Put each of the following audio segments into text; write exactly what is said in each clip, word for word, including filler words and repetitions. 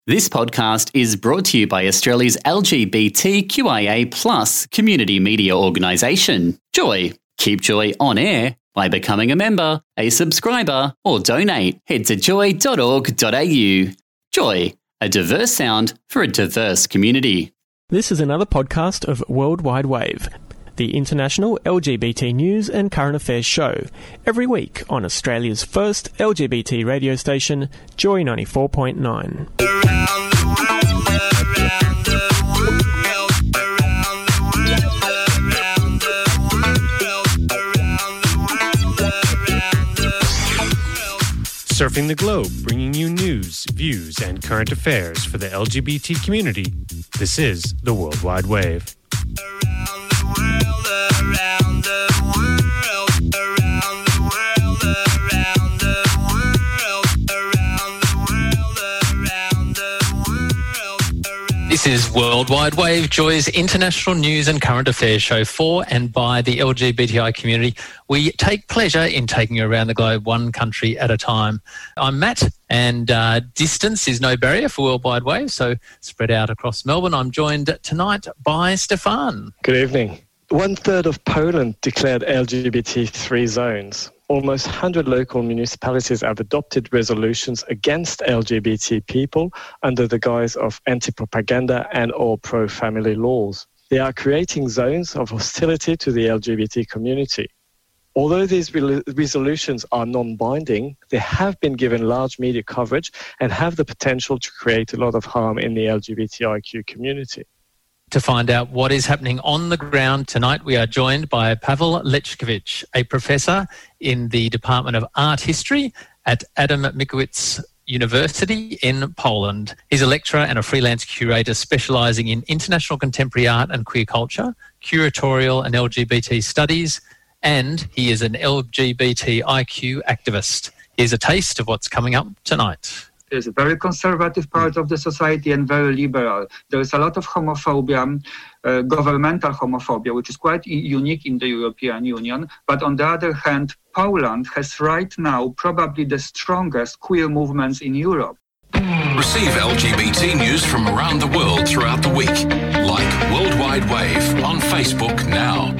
This podcast is brought to you by Australia's L G B T Q I A plus community media organisation, Joy. Keep Joy on air by becoming a member, a subscriber, or donate. Head to joy dot org dot a u. Joy, a diverse sound for a diverse community. This is another podcast of World Wide Wave, the international L G B T news and current affairs show, every week on Australia's first L G B T radio station, Joy ninety-four point nine. Surfing the globe, bringing you news, views, and current affairs for the L G B T community. This is the World Wide Wave. This is World Wide Wave, Joy's international news and current affairs show for and by the L G B T I community. We take pleasure in taking you around the globe one country at a time. I'm Matt, and uh, distance is no barrier for World Wide Wave, so spread out across Melbourne. I'm joined tonight by Stefan. Good evening. One third of Poland declared L G B T-free zones. Almost one hundred local municipalities have adopted resolutions against L G B T people under the guise of anti-propaganda and or pro-family laws. They are creating zones of hostility to the L G B T community. Although these re- resolutions are non-binding, they have been given large media coverage and have the potential to create a lot of harm in the L G B T I Q community. To find out what is happening on the ground tonight, we are joined by Paweł Leszkiewicz, a professor in the Department of Art History at Adam Mickiewicz University in Poland. He's a lecturer and a freelance curator specialising in international contemporary art and queer culture, curatorial and L G B T studies, and he is an L G B T I Q activist. Here's a taste of what's coming up tonight. There's a very conservative part of the society and very liberal. There is a lot of homophobia, uh, governmental homophobia, which is quite unique in the European Union. But on the other hand, Poland has right now probably the strongest queer movements in Europe. Receive L G B T news from around the world throughout the week. Like World Wide Wave on Facebook now.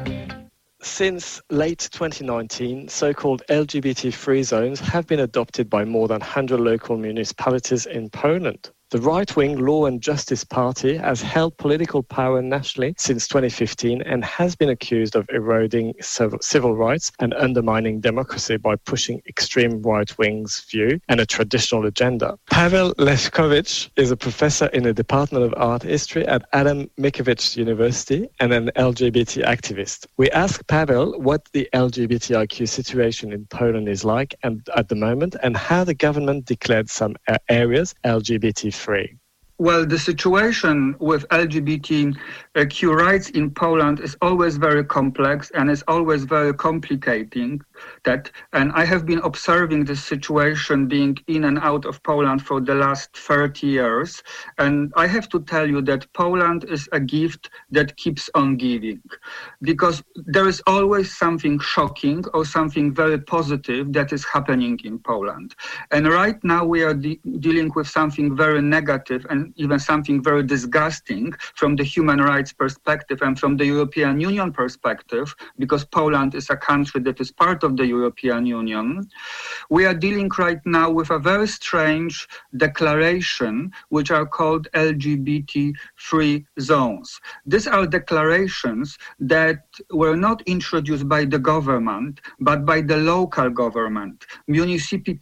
Since late twenty nineteen, so-called L G B T-free zones have been adopted by more than one hundred local municipalities in Poland. The right-wing Law and Justice Party has held political power nationally since twenty fifteen and has been accused of eroding civil rights and undermining democracy by pushing extreme right-wing's view and a traditional agenda. Paweł Leszkiewicz is a professor in the Department of Art History at Adam Mickiewicz University and an L G B T activist. We asked Paweł what the L G B T I Q situation in Poland is like and, at the moment, and how the government declared some areas L G B T free. Well, the situation with L G B T Q rights in Poland is always very complex and is always very complicating. That, and I have been observing this situation being in and out of Poland for the last thirty years. And I have to tell you that Poland is a gift that keeps on giving, because there is always something shocking or something very positive that is happening in Poland. And right now we are de- dealing with something very negative and even something very disgusting from the human rights perspective and from the European Union perspective, because Poland is a country that is part of the European Union. We are dealing right now with a very strange declaration, which are called L G B T-free zones. These are declarations that were not introduced by the government, but by the local government, municipal,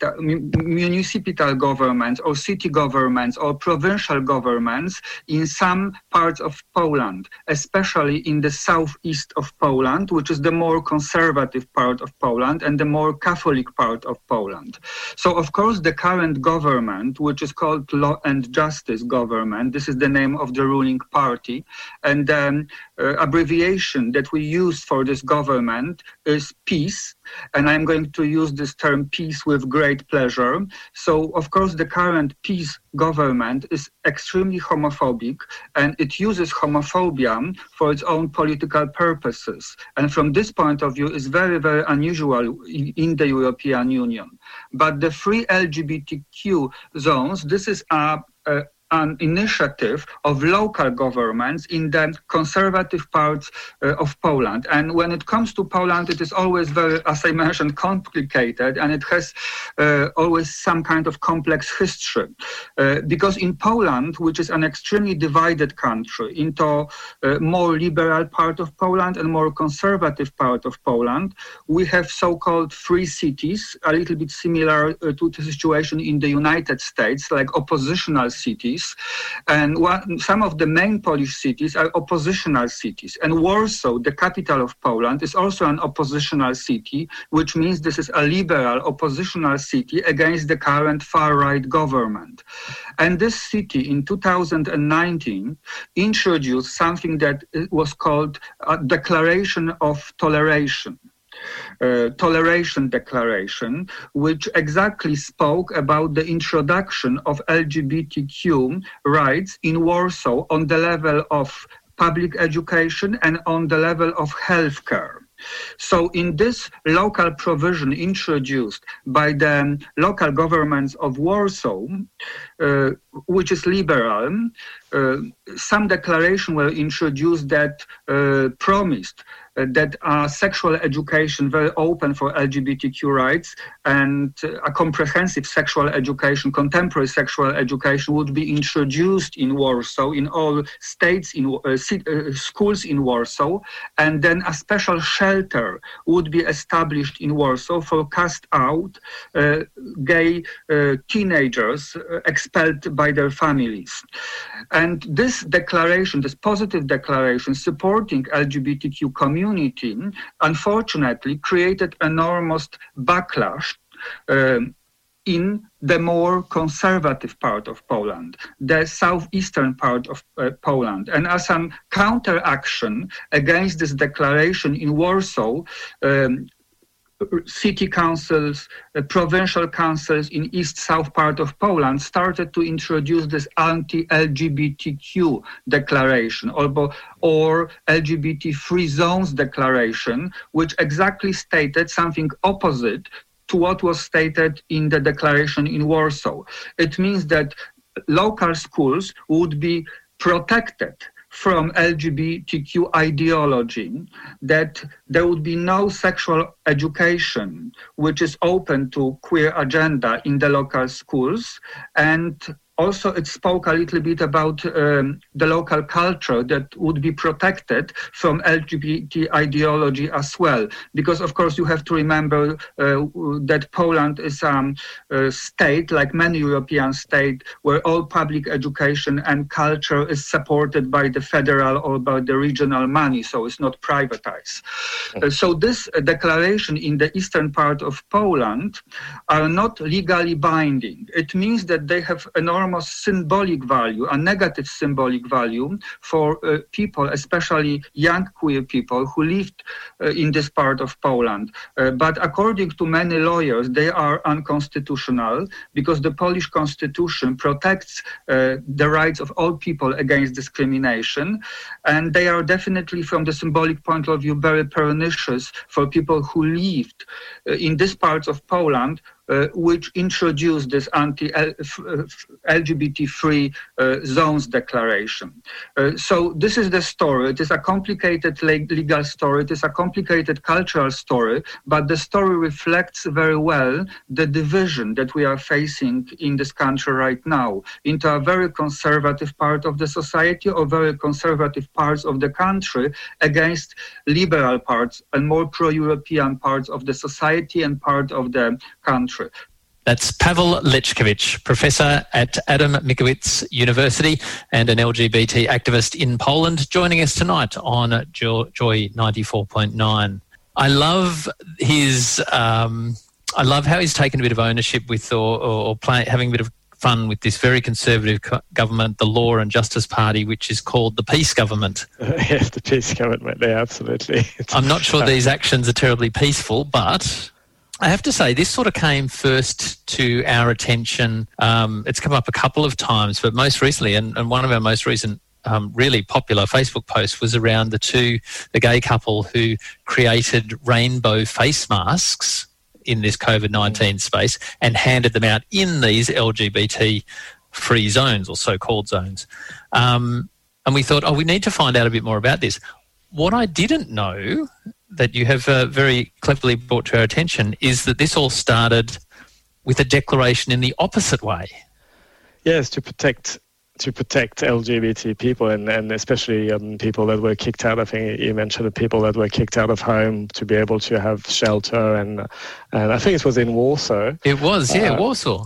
municipal governments or city governments or provincial governments in some parts of Poland, especially in the southeast of Poland, which is the more conservative part of Poland and the more Catholic part of Poland. So, of course, the current government, which is called Law and Justice government, this is the name of the ruling party, and the um, uh, abbreviation that we use for this government is PiS, and I'm going to use this term PiS with great pleasure. So, of course, the current PiS government is extremely homophobic, and it uses homophobia for its own political purposes. And from this point of view, it's very, very unusual in the European Union. But the free L G B T Q zones, this is a uh, an initiative of local governments in the conservative parts uh, of Poland. And when it comes to Poland, it is always very, as I mentioned, complicated, and it has uh, always some kind of complex history. Uh, because in Poland, which is an extremely divided country, into a more liberal part of Poland and more conservative part of Poland, we have so-called free cities, a little bit similar uh, to the situation in the United States, like oppositional cities. And one, some of the main Polish cities are oppositional cities. And Warsaw, the capital of Poland, is also an oppositional city, which means this is a liberal oppositional city against the current far-right government. And this city in two thousand nineteen introduced something that was called a Declaration of Toleration. Uh, toleration declaration, which exactly spoke about the introduction of L G B T Q rights in Warsaw on the level of public education and on the level of healthcare. So in this local provision introduced by the local governments of Warsaw, uh, which is liberal, uh, some declaration were introduced that uh, promised uh, that uh, sexual education very open for L G B T Q rights and uh, a comprehensive sexual education, contemporary sexual education would be introduced in Warsaw, in all states, in uh, uh, schools in Warsaw, and then a special shelter would be established in Warsaw for cast out uh, gay uh, teenagers uh, expelled by their families. And this declaration, this positive declaration supporting L G B T Q community, unfortunately created enormous backlash uh, in the more conservative part of Poland, the southeastern part of uh, Poland. And as a counteraction against this declaration in Warsaw, um, city councils, uh, provincial councils in east-south part of Poland started to introduce this anti-L G B T Q declaration or, or L G B T free zones declaration, which exactly stated something opposite to what was stated in the declaration in Warsaw. It means that local schools would be protected from L G B T Q ideology, that there would be no sexual education which is open to queer agenda in the local schools. And also it spoke a little bit about um, the local culture that would be protected from L G B T ideology as well. Because of course you have to remember uh, that Poland is a um, uh, state, like many European states, where all public education and culture is supported by the federal or by the regional money, so it's not privatized. Uh, so this uh, declaration in the eastern part of Poland are not legally binding. It means that they have enormous symbolic value, a negative symbolic value for uh, people, especially young queer people who lived uh, in this part of Poland. Uh, but according to many lawyers, they are unconstitutional because the Polish constitution protects uh, the rights of all people against discrimination. And they are definitely, from the symbolic point of view, very pernicious for people who lived uh, in these parts of Poland, Uh, which introduced this anti-L G B T-free uh, zones declaration. Uh, so this is the story. It is a complicated legal story. It is a complicated cultural story, but the story reflects very well the division that we are facing in this country right now into a very conservative part of the society or very conservative parts of the country against liberal parts and more pro-European parts of the society and part of the country. That's Pavel Lechkiewicz, professor at Adam Mickiewicz University and an L G B T activist in Poland, joining us tonight on Joy ninety-four point nine. I love his, um, I love how he's taken a bit of ownership with or, or, or play, having a bit of fun with this very conservative co- government, the Law and Justice Party, which is called the Peace Government. Uh, yes, the Peace Government, yeah, absolutely. It's, I'm not sure uh, these actions are terribly peaceful, but I have to say, this sort of came first to our attention. Um, it's come up a couple of times, but most recently, and, and one of our most recent um, really popular Facebook posts was around the two, the gay couple who created rainbow face masks in this COVID nineteen space and handed them out in these L G B T free zones or so-called zones. Um, and we thought, oh, we need to find out a bit more about this. What I didn't know that you have uh, very cleverly brought to our attention is that this all started with a declaration in the opposite way. Yes, to protect to protect L G B T people and, and especially um, people that were kicked out. I think you mentioned the people that were kicked out of home to be able to have shelter. And and I think it was in Warsaw. It was, yeah, uh, Warsaw.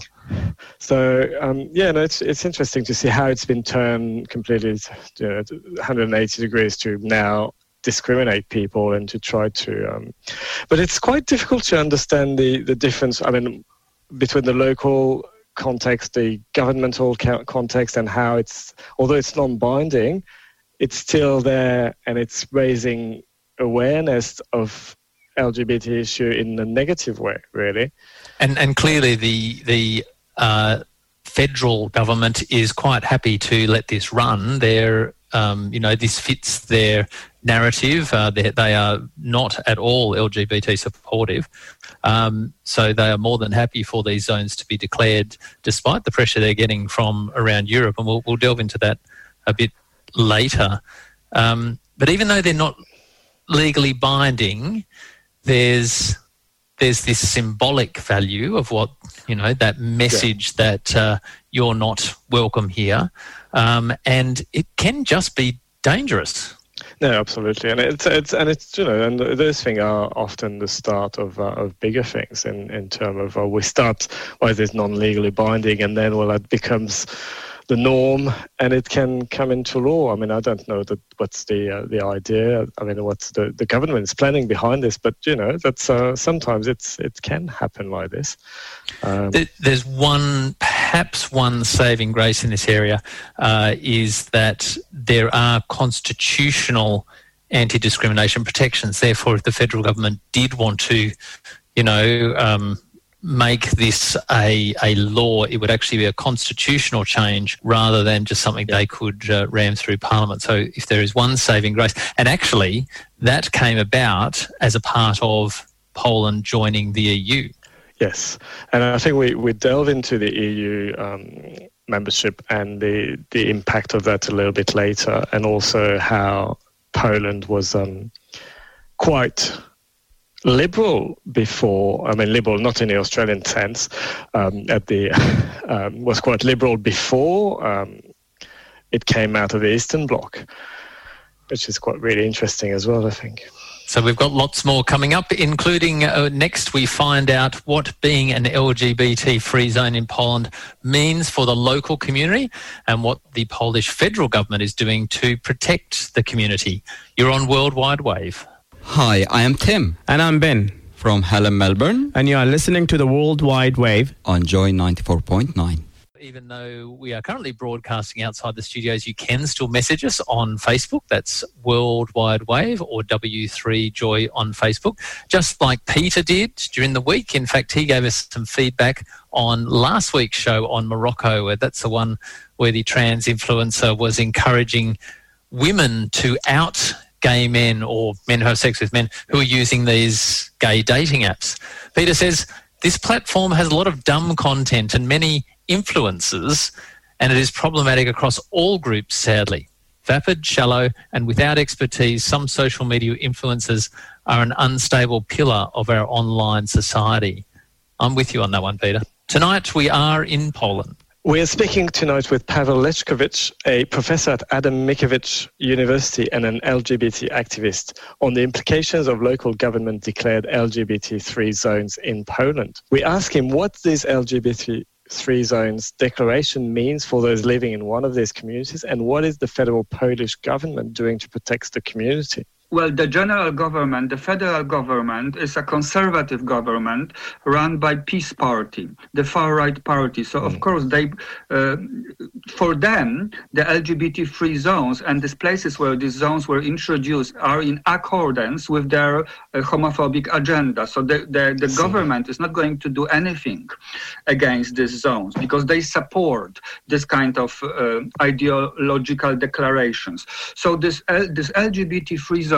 So, um, yeah, no, it's it's interesting to see how it's been turned completely you know, one hundred eighty degrees to now discriminate people and to try to... Um, but it's quite difficult to understand the, the difference, I mean, between the local context, the governmental context, and how it's, although it's non-binding, it's still there and it's raising awareness of L G B T issue in a negative way, really. And and clearly the the uh, federal government is quite happy to let this run. They're, um, you know, this fits their narrative. Uh, they, they are not at all L G B T supportive. Um, so they are more than happy for these zones to be declared, despite the pressure they're getting from around Europe. And we'll, we'll delve into that a bit later. Um, but even though they're not legally binding, there's there's this symbolic value of what, you know, that message yeah. that uh, you're not welcome here. Um, and it can just be dangerous. No, absolutely, and it's it's and it's you know, and those things are often the start of uh, of bigger things in in terms of uh, we start with this non-legally binding, and then well, it becomes the norm, and it can come into law. I mean, I don't know that what's the uh, the idea. I mean, what's the the government's planning behind this? But you know, that's uh, sometimes it's it can happen like this. Um, There's one, perhaps one saving grace in this area uh, is that there are constitutional anti-discrimination protections. Therefore, if the federal government did want to, you know, um, make this a a law, it would actually be a constitutional change rather than just something they could uh, ram through Parliament. So if there is one saving grace, and actually that came about as a part of Poland joining the E U. Yes, and I think we, we delve into the E U um, membership and the, the impact of that a little bit later, and also how Poland was um, quite liberal before, I mean liberal not in the Australian sense, um, at the um, was quite liberal before um, it came out of the Eastern Bloc, which is quite really interesting as well, I think. So we've got lots more coming up, including uh, next we find out what being an L G B T-free zone in Poland means for the local community and what the Polish federal government is doing to protect the community. You're on World Wide Wave. Hi, I am Tim. And I'm Ben. From Helen, Melbourne. And you are listening to the World Wide Wave on Joy ninety-four point nine. Even though we are currently broadcasting outside the studios, you can still message us on Facebook. That's World Wide Wave or W three Joy on Facebook, just like Peter did during the week. In fact, he gave us some feedback on last week's show on Morocco, where that's the one where the trans influencer was encouraging women to out gay men or men who have sex with men who are using these gay dating apps. Peter says, this platform has a lot of dumb content and many influences, and it is problematic across all groups, sadly. Vapid, shallow, and without expertise, some social media influencers are an unstable pillar of our online society. I'm with you on that one, Peter. Tonight we are in Poland. We are speaking tonight with Paweł Leszkiewicz, a professor at Adam Mickiewicz University and an L G B T activist, on the implications of local government-declared L G B T-free zones in Poland. We ask him what this L G B T-free zones declaration means for those living in one of these communities, and what is the federal Polish government doing to protect the community. Well, the general government, the federal government, is a conservative government run by Peace Party, the far-right party. So, of course, they, uh, for them, the L G B T-free zones and these places where these zones were introduced are in accordance with their uh, homophobic agenda. So the, the, the government is not going to do anything against these zones because they support this kind of uh, ideological declarations. So this, uh, this L G B T-free zone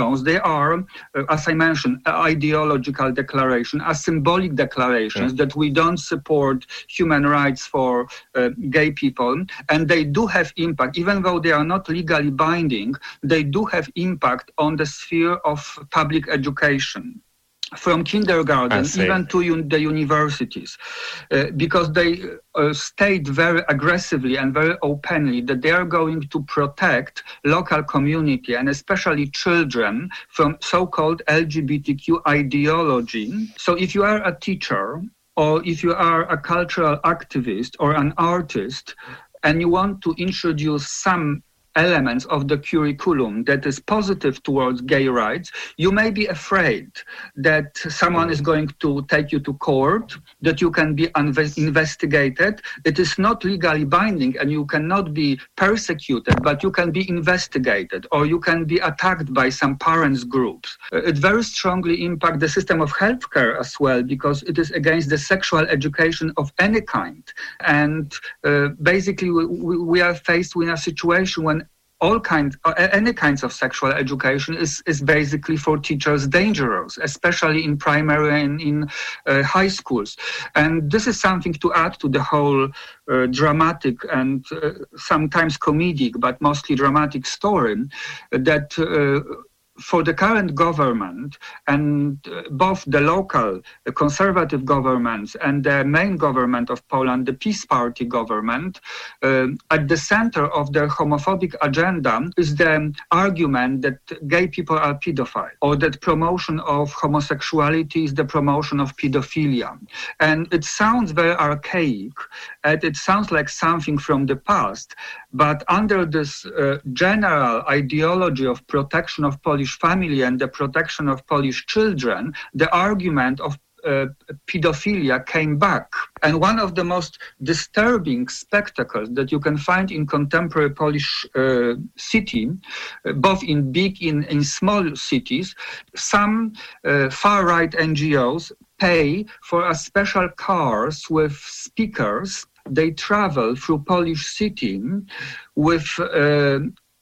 zones, they are, uh, as I mentioned, ideological declaration, as symbolic declarations yeah. that we don't support human rights for uh, gay people, and they do have impact, even though they are not legally binding, they do have impact on the sphere of public education. From kindergarten even to un- the universities, uh, because they uh, state very aggressively and very openly that they are going to protect local community and especially children from so-called L G B T Q ideology. So if you are a teacher or if you are a cultural activist or an artist and you want to introduce some elements of the curriculum that is positive towards gay rights, you may be afraid that someone is going to take you to court, that you can be unve- investigated. It is not legally binding and you cannot be persecuted, but you can be investigated or you can be attacked by some parents' groups. Uh, it very strongly impacts the system of healthcare as well, because it is against the sexual education of any kind. And uh, basically we, we are faced with a situation when all kinds, uh, any kinds of sexual education is, is basically for teachers dangerous, especially in primary and in uh, high schools. And this is something to add to the whole uh, dramatic and uh, sometimes comedic, but mostly dramatic story that uh, for the current government and uh, both the local the conservative governments and the main government of Poland, the Peace Party government, uh, at the center of their homophobic agenda is the argument that gay people are pedophiles or that promotion of homosexuality is the promotion of pedophilia. And it sounds very archaic and it sounds like something from the past, but under this uh, general ideology of protection of Polish family and the protection of Polish children, the argument of uh, pedophilia came back. And one of the most disturbing spectacles that you can find in contemporary Polish uh, city, uh, both in big and in, in small cities, some uh, far-right N G Os pay for a special cars with speakers. They travel through Polish city with uh,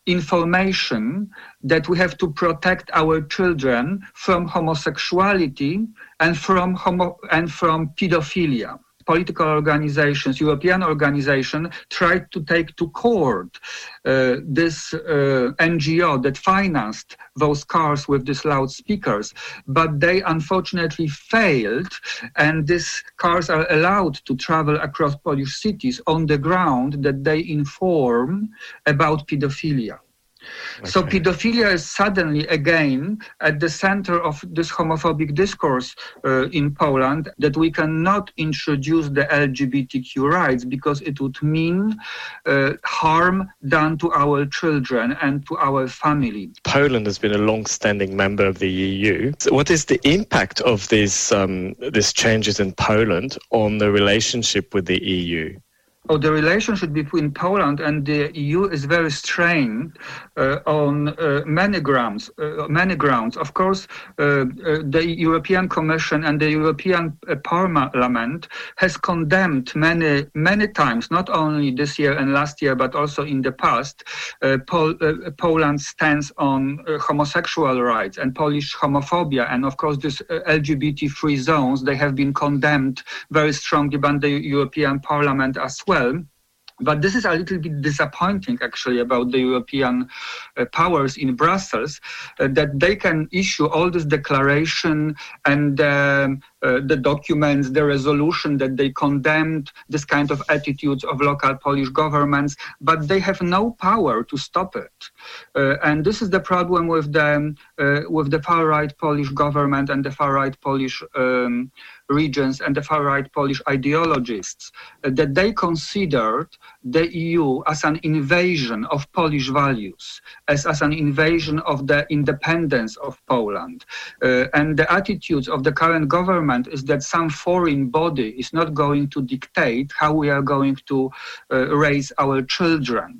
information that we have to protect our children from homosexuality and from homo- and from pedophilia. Political organizations, European organizations, tried to take to court uh, this uh, N G O that financed those cars with these loudspeakers, but they unfortunately failed, and these cars are allowed to travel across Polish cities on the ground that they inform about pedophilia. Okay. So pedophilia is suddenly again at the center of this homophobic discourse uh, in Poland, that we cannot introduce the L G B T Q rights because it would mean uh, harm done to our children and to our family. Poland has been a long-standing member of the E U. So what is the impact of these um, these changes in Poland on the relationship with the E U? Oh, the relationship between Poland and the E U is very strained uh, on uh, many grounds. Uh, many grounds. Of course, uh, uh, the European Commission and the European uh, Parliament has condemned many, many times, not only this year and last year, but also in the past, uh, Pol- uh, Poland's stance on uh, homosexual rights and Polish homophobia. And of course, these uh, L G B T-free zones, they have been condemned very strongly by the European Parliament as well. Well, but this is a little bit disappointing, actually, about the European uh, powers in Brussels, uh, that they can issue all this declaration and um, uh, the documents, the resolution that they condemned this kind of attitudes of local Polish governments, but they have no power to stop it. Uh, and this is the problem with the, uh, with the far-right Polish government and the far-right Polish um, regions and the far-right Polish ideologists, uh, that they considered the E U as an invasion of Polish values, as, as an invasion of the independence of Poland. Uh, and the attitudes of the current government is that some foreign body is not going to dictate how we are going to uh, raise our children.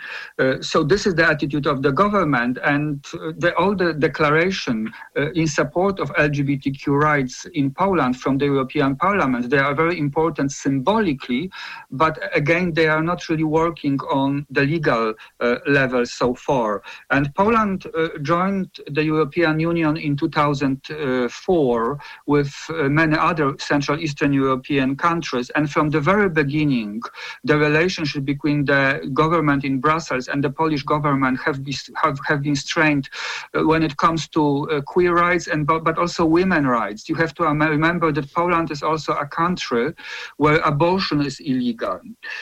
Uh, so this is the attitude of the government, and uh, the, all the declaration uh, in support of L G B T Q rights in Poland from the European Parliament, they are very important symbolically, but again, they are not really working on the legal uh, level so far. And Poland uh, joined the European Union in two thousand four with uh, many other Central Eastern European countries, and from the very beginning, the relationship between the government in Brussels and the Polish government have, be, have, have been strained uh, when it comes to uh, queer rights and but, but also women rights. You have to remember that Poland is also a country where abortion is illegal,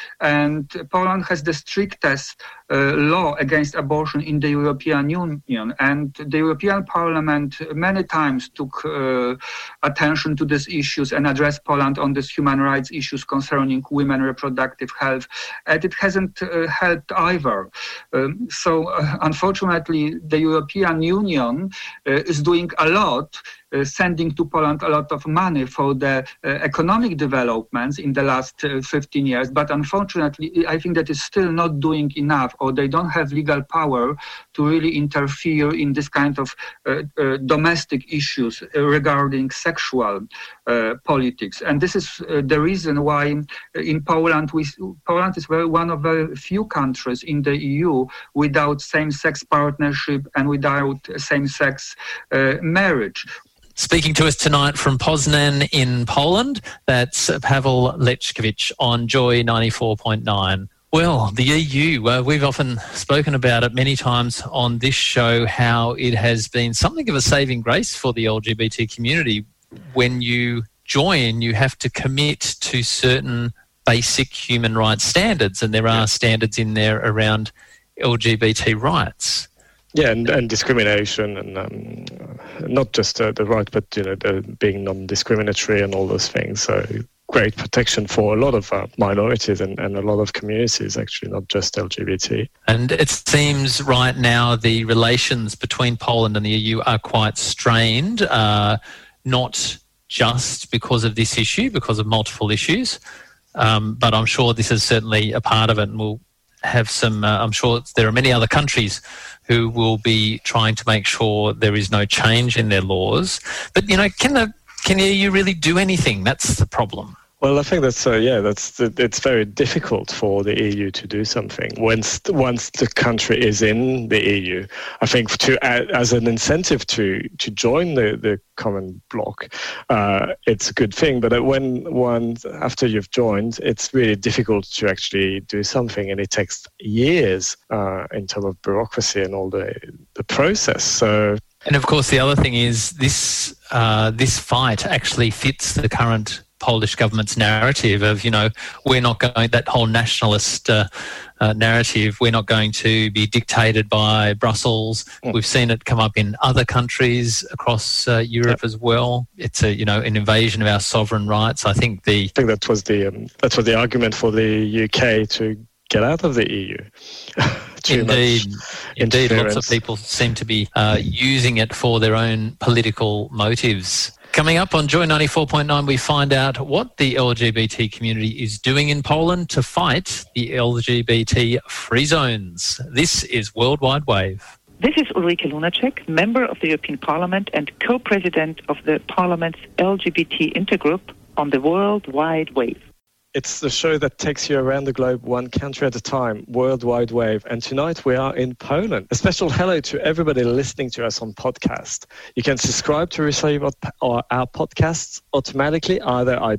and Poland has the strictest uh, law against abortion in the European Union, and the European Parliament many times took uh, attention to these issues and addressed Poland on these human rights issues concerning women reproductive health, and it hasn't uh, helped either. Um, so uh, unfortunately, the European Union uh, is doing a lot, uh, sending to Poland a lot of money for the uh, economic developments in the last uh, fifteen years, but unfortunately, I think that is still not doing enough, or they don't have legal power to really interfere in this kind of uh, uh, domestic issues uh, regarding sexual uh, politics. And this is uh, the reason why in Poland, we, Poland is very, one of very few countries in the E U without same-sex partnership and without same-sex uh, marriage. Speaking to us tonight from Poznan in Poland, that's Pavel Lechkiewicz on Joy ninety-four point nine. Well, the E U, uh, we've often spoken about it many times on this show, how it has been something of a saving grace for the L G B T community. When you join, you have to commit to certain basic human rights standards, and there are yeah. standards in there around L G B T rights. Yeah, and, and discrimination, and um, not just uh, the right, but you know, the being non-discriminatory and all those things. So great protection for a lot of uh, minorities and, and a lot of communities, actually, not just L G B T. And it seems right now the relations between Poland and the E U are quite strained, uh, not just because of this issue, because of multiple issues, um, but I'm sure this is certainly a part of it, and we'll have some, uh, I'm sure there are many other countries who will be trying to make sure there is no change in their laws. But, you know, can the can the E U really do anything? That's the problem. Well, I think that's, uh, yeah, that's it's very difficult for the E U to do something once once the country is in the E U. I think to as an incentive to to join the, the common bloc, uh, it's a good thing. But when one after you've joined, it's really difficult to actually do something, and it takes years uh, in terms of bureaucracy and all the the process. So. And of course, the other thing is this uh, this fight actually fits the current Polish government's narrative of, you know, we're not going, that whole nationalist uh, uh, narrative, we're not going to be dictated by Brussels. Mm. We've seen it come up in other countries across uh, Europe yep. as well. It's a, you know, an invasion of our sovereign rights. I think the... I think that was the, um, that was the argument for the U K to get out of the E U. Indeed, indeed, lots of people seem to be uh, using it for their own political motives. Coming up on Joy ninety-four point nine, we find out what the L G B T community is doing in Poland to fight the L G B T free zones. This is Worldwide Wave. This is Ulrike Lunacek, member of the European Parliament and co-president of the Parliament's L G B T Intergroup on the Worldwide Wave. It's the show that takes you around the globe, one country at a time, Worldwide Wave. And tonight we are in Poland. A special hello to everybody listening to us on podcast. You can subscribe to receive our, our podcasts automatically either at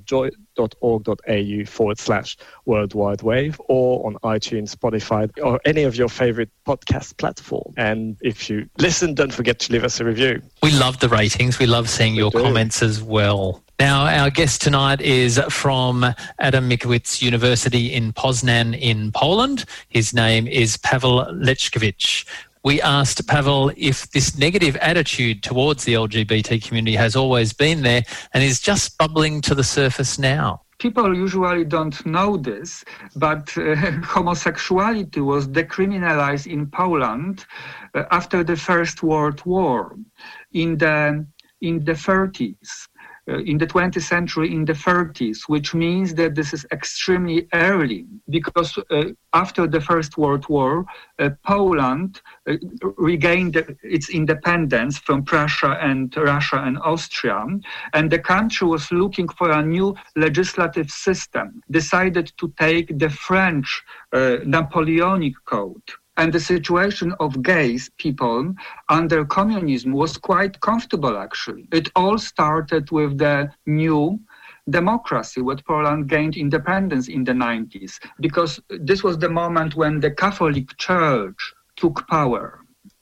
joy.org.au forward slash Worldwide Wave or on iTunes, Spotify, or any of your favorite podcast platform. And if you listen, don't forget to leave us a review. We love the ratings. We love seeing we your do. comments as well. Now, our guest tonight is from Adam Mickiewicz University in Poznan in Poland. His name is Pavel Lechkiewicz. We asked Pavel if this negative attitude towards the L G B T community has always been there and is just bubbling to the surface now. People usually don't know this, but uh, homosexuality was decriminalized in Poland uh, after the First World War in the in the thirties. uh, in the twentieth century in the thirties, which means that this is extremely early because uh, after the First World War, uh, Poland uh, regained its independence from Prussia and Russia and Austria, and the country was looking for a new legislative system, decided to take the French uh, Napoleonic Code. And the situation of gays people under communism was quite comfortable, actually. It all started with the new democracy, when Poland gained independence in the nineties, because this was the moment when the Catholic Church took power.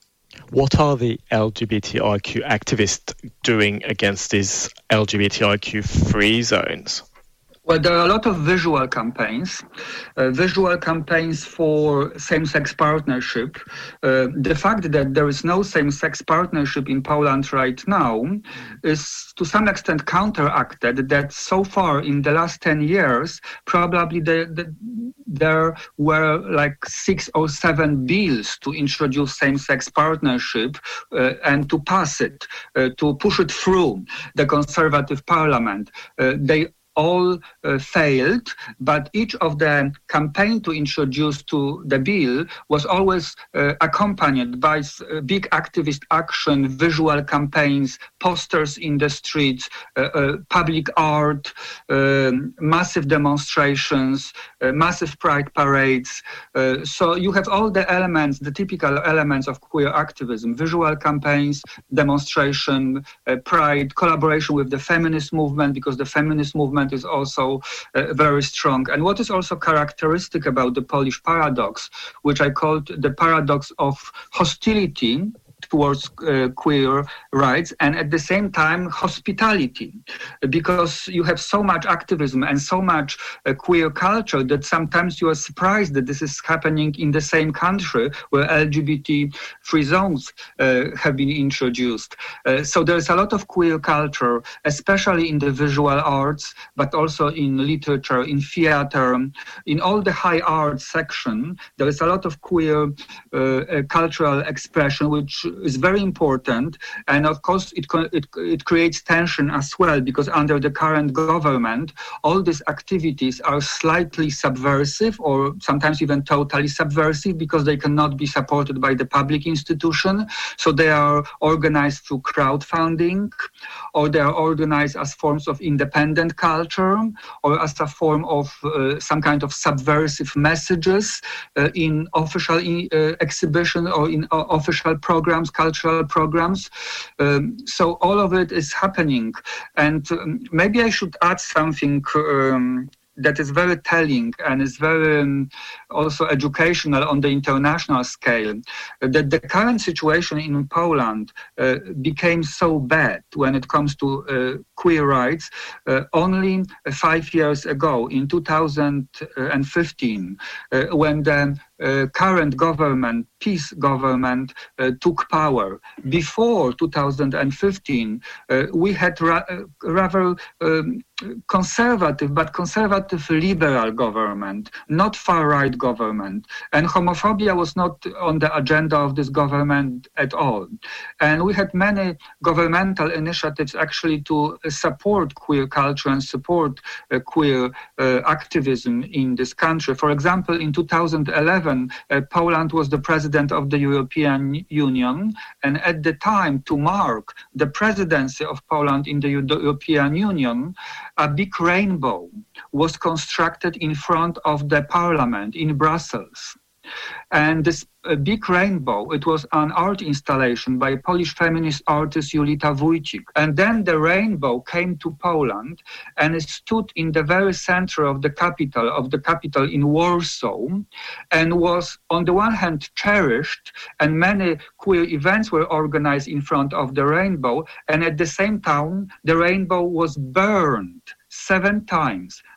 What are the L G B T I Q activists doing against these L G B T I Q free zones? Well, there are a lot of visual campaigns, uh, visual campaigns for same-sex partnership. Uh, the fact that there is no same-sex partnership in Poland right now is to some extent counteracted that so far in the last ten years, probably the, the, there were like six or seven bills to introduce same-sex partnership uh, and to pass it, uh, to push it through the Conservative Parliament. Uh, they all uh, failed, but each of the campaign to introduce to the bill was always uh, accompanied by uh, big activist action, visual campaigns, posters in the streets, uh, uh, public art, uh, massive demonstrations, uh, massive pride parades. Uh, so you have all the elements, the typical elements of queer activism: visual campaigns, demonstration, uh, pride, collaboration with the feminist movement, because the feminist movement is also uh, very strong. And what is also characteristic about the Polish paradox, which I called the paradox of hostility towards uh, queer rights and at the same time hospitality, because you have so much activism and so much uh, queer culture that sometimes you are surprised that this is happening in the same country where L G B T free zones uh, have been introduced. Uh, so there's a lot of queer culture, especially in the visual arts, but also in literature, in theater, in all the high art section. There is a lot of queer uh, uh, cultural expression, which is very important, and of course it, it it creates tension as well, because under the current government all these activities are slightly subversive or sometimes even totally subversive, because they cannot be supported by the public institution, so they are organized through crowdfunding, or they are organized as forms of independent culture, or as a form of uh, some kind of subversive messages uh, in official uh, exhibition or in uh, official programs, cultural programs. Um, so all of it is happening. And um, maybe I should add something um, that is very telling and is very um, also educational on the international scale, uh, that the current situation in Poland uh, became so bad when it comes to uh, queer rights uh, only uh, five years ago, in two thousand fifteen, uh, when the Uh, current government, peace government, uh, took power. Before two thousand fifteen, uh, we had ra- uh, rather um, conservative, but conservative liberal government, not far-right government. And homophobia was not on the agenda of this government at all. And we had many governmental initiatives actually to support queer culture and support uh, queer uh, activism in this country. For example, in two thousand eleven, Uh, Poland was the president of the European Union, and at the time, to mark the presidency of Poland in the European Union, a big rainbow was constructed in front of the parliament in Brussels. And this uh, big rainbow, it was an art installation by Polish feminist artist Julita Wójcik. And then the rainbow came to Poland and it stood in the very center of the capital, of the capital in Warsaw, and was on the one hand cherished, and many queer events were organized in front of the rainbow, and at the same time the rainbow was burned seven times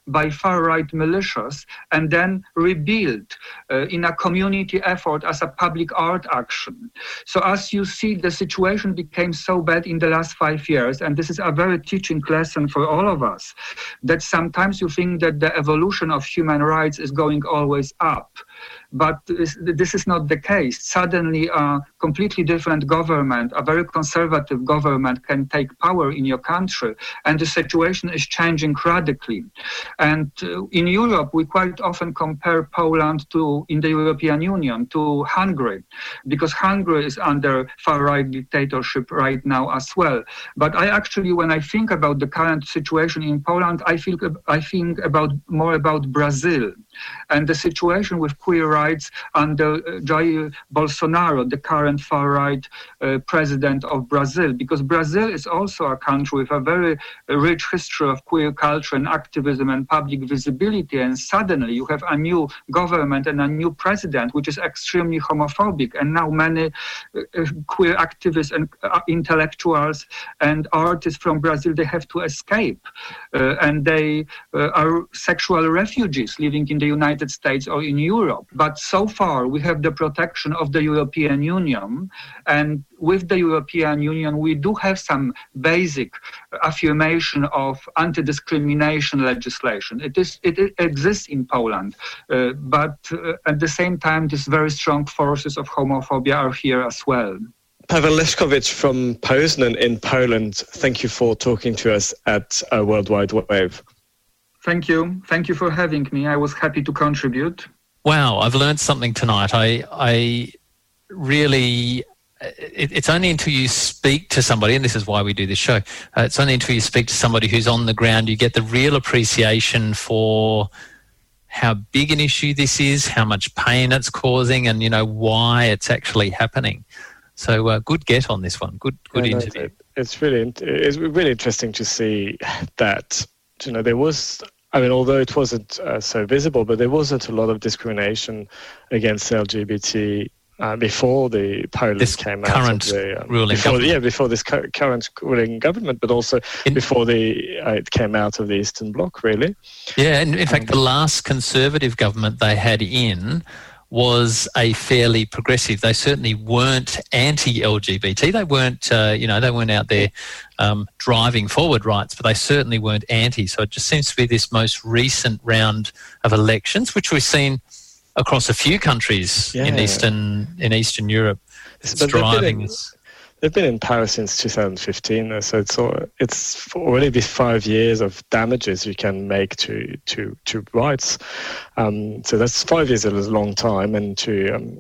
by far-right militias and then rebuilt uh, in a community effort as a public art action. So as you see, the situation became so bad in the last five years, and this is a very teaching lesson for all of us, that sometimes you think that the evolution of human rights is going always up. But this, this is not the case. Suddenly, a completely different government, a very conservative government, can take power in your country, and the situation is changing radically. And uh, in Europe, we quite often compare Poland to, in the European Union, to Hungary, because Hungary is under far-right dictatorship right now as well. But I actually, when I think about the current situation in Poland, I feel I think about more about Brazil and the situation with queer rights under uh, Jair Bolsonaro, the current far-right uh, president of Brazil, because Brazil is also a country with a very uh, rich history of queer culture and activism and public visibility, and suddenly you have a new government and a new president which is extremely homophobic, and now many uh, uh, queer activists and uh, intellectuals and artists from Brazil, they have to escape, uh, and they uh, are sexual refugees living in the United States or in Europe. But so far we have the protection of the European Union, and with the European Union we do have some basic affirmation of anti-discrimination legislation. It is it, it exists in Poland, uh, but uh, at the same time these very strong forces of homophobia are here as well. Paweł Leszkowicz from Poznan in Poland, thank you for talking to us at uh, World Wide Wave. Thank you. Thank you for having me. I was happy to contribute. Wow, I've learned something tonight. I, I really, it, it's only until you speak to somebody, and this is why we do this show, uh, it's only until you speak to somebody who's on the ground, you get the real appreciation for how big an issue this is, how much pain it's causing, and, you know, why it's actually happening. So uh, good get on this one. Good, good yeah, interview. It, it's really, it's really interesting to see that, you know, there was, I mean, although it wasn't uh, so visible, but there wasn't a lot of discrimination against L G B T uh, before the Poland this came current out of the um, ruling before, government. yeah, before this cu- current ruling government, but also in, before the uh, it came out of the Eastern Bloc, really. Yeah, and in fact, the last Conservative government they had in was a fairly progressive. They certainly weren't anti-L G B T. They weren't, uh, you know, they weren't out there um, driving forward rights, but they certainly weren't anti. So it just seems to be this most recent round of elections, which we've seen across a few countries yeah. in Eastern in Eastern Europe. It's driving this. They've been in power since two thousand fifteen, so it's it's already been five years of damages you can make to to to rights. Um, so that's five years is a long time, and to um,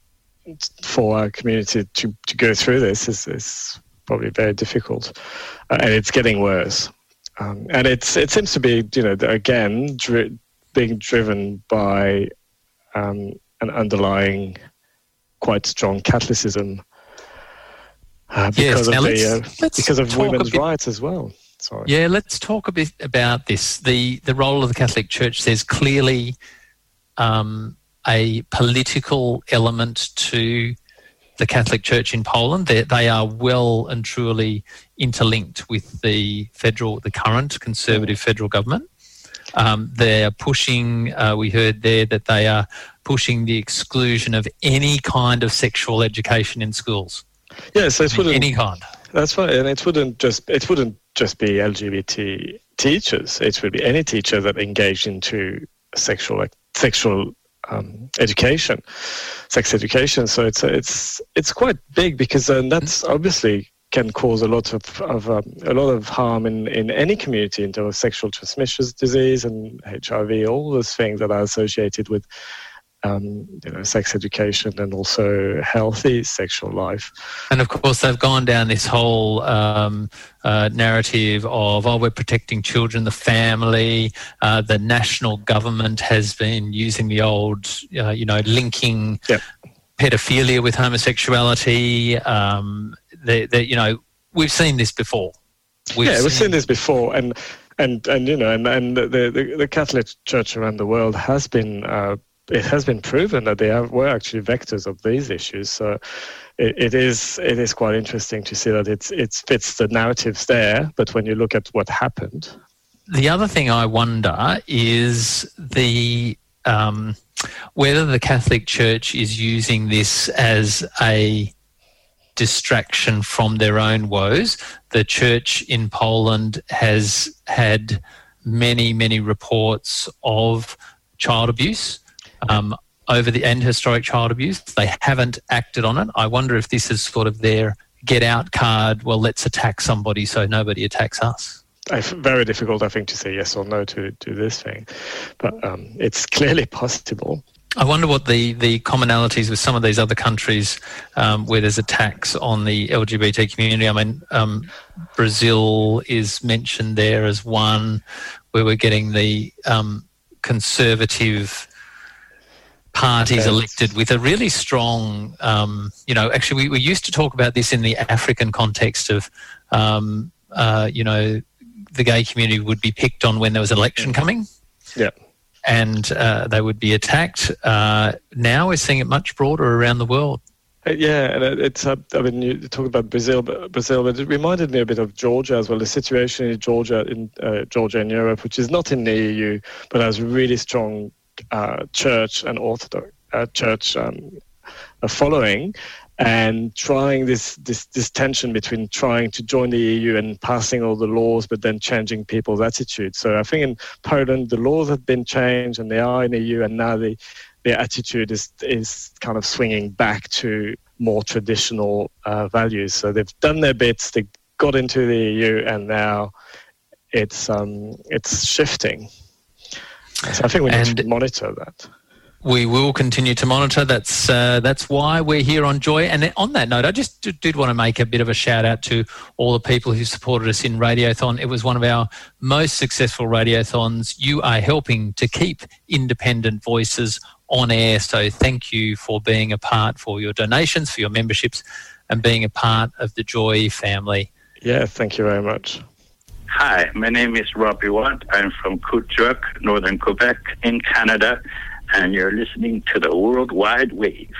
for our community to, to go through this is, is probably very difficult, uh, and it's getting worse. Um, and it's it seems to be, you know, again dri- being driven by um, an underlying quite strong Catholicism. Uh, because yes, of now the, let's, uh, let's because of women's bit, rights as well. Sorry. Yeah, let's talk a bit about this. The the role of the Catholic Church. There's clearly um, a political element to the Catholic Church in Poland. They, they are well and truly interlinked with the federal, the current Conservative federal government. Um, they're pushing. Uh, we heard there that they are pushing the exclusion of any kind of sexual education in schools. Yes, so it wouldn't any kind. That's right, and it wouldn't just it wouldn't just be L G B T teachers. It would be any teacher that engaged into sexual sexual um, education, sex education. So it's it's it's quite big, because um, that's obviously can cause a lot of, of um, a lot of harm in, in any community in terms of sexual transmission disease and H I V, all those things that are associated with. Um, you know, sex education and also healthy sexual life. And of course, they've gone down this whole um, uh, narrative of, oh, we're protecting children, the family. Uh, the national government has been using the old, uh, you know, linking yep. pedophilia with homosexuality. Um, they, they, you know, we've seen this before. We've yeah, seen we've seen this before, and and and you know, and and the the, the Catholic Church around the world has been. Uh, It has been proven that they are, were actually vectors of these issues. So it, it is it is quite interesting to see that it's it fits the narratives there. But when you look at what happened, the other thing I wonder is the um, whether the Catholic Church is using this as a distraction from their own woes. The church in Poland has had many, many reports of child abuse um, over the and historic child abuse. They haven't acted on it. I wonder if this is sort of their get out card. Well, let's attack somebody so nobody attacks us. It's very difficult, I think, to say yes or no to, to this thing, but um, it's clearly possible. I wonder what the, the commonalities with some of these other countries um, where there's attacks on the L G B T community. I mean, um, Brazil is mentioned there as one where we're getting the um, conservative parties yes. elected with a really strong, um, you know, actually we, we used to talk about this in the African context of, um, uh, you know, the gay community would be picked on when there was an election coming. Yeah. And uh, they would be attacked. Uh, now we're seeing it much broader around the world. Uh, yeah, and it's, uh, I mean, you talk about Brazil, but, Brazil, but it reminded me a bit of Georgia as well, the situation in Georgia, in uh, Georgia in Europe, which is not in the E U, but has a really strong uh, church and Orthodox uh, church um, following, and trying this, this this tension between trying to join the E U and passing all the laws, but then changing people's attitudes. So I think in Poland, the laws have been changed and they are in the E U, and now the, their attitude is is kind of swinging back to more traditional uh, values. So they've done their bits, they got into the E U, and now it's um, it's shifting. So I think we need and- to monitor that. We will continue to monitor. That's uh, that's why we're here on Joy. And on that note, I just did, did want to make a bit of a shout out to all the people who supported us in Radiothon. It was one of our most successful Radiothons. You are helping to keep independent voices on air. So thank you for being a part, for your donations, for your memberships, and being a part of the Joy family. Yeah, thank you very much. Hi, my name is Robbie Watt. I'm from Couturier, Northern Quebec in Canada. And you're listening to the World Wide Wave.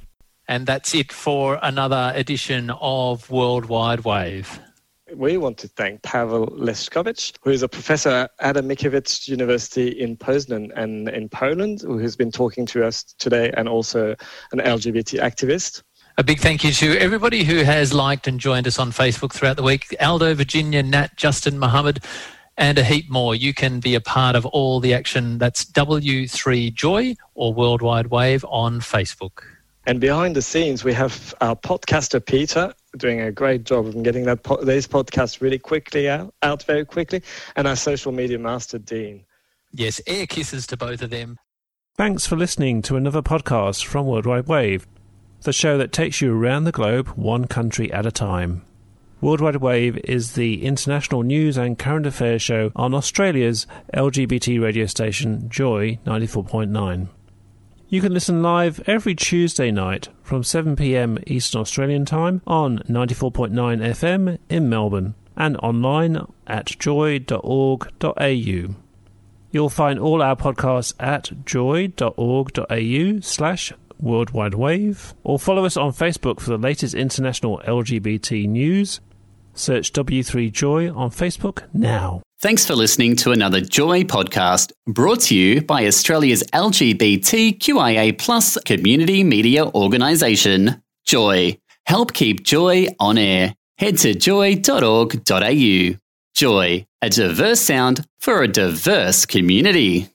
And that's it for another edition of World Wide Wave. We want to thank Pavel Leszkiewicz, who is a professor at Adam Mickiewicz University in Poznan and in Poland, who has been talking to us today, and also an L G B T activist. A big thank you to everybody who has liked and joined us on Facebook throughout the week. Aldo, Virginia, Nat, Justin, Mohammed, and a heap more. You can be a part of all the action. That's W three Joy or World Wide Wave on Facebook. And behind the scenes, we have our podcaster, Peter, doing a great job of getting that po- these podcasts really quickly out, out very quickly, and our social media master, Dean. Yes, air kisses to both of them. Thanks for listening to another podcast from World Wide Wave, the show that takes you around the globe, one country at a time. World Wide Wave is the international news and current affairs show on Australia's L G B T radio station Joy ninety-four point nine. You can listen live every Tuesday night from seven p.m. Eastern Australian Time on ninety-four point nine F M in Melbourne and online at joy dot org dot a u. You'll find all our podcasts at joy dot org dot a u slash World Wide Wave, or follow us on Facebook for the latest international L G B T news. Search W three Joy on Facebook now. Thanks for listening to another Joy podcast brought to you by Australia's L G B T Q I A plus community media organisation, Joy. Help keep Joy on air. Head to joy dot org dot a u. Joy, a diverse sound for a diverse community.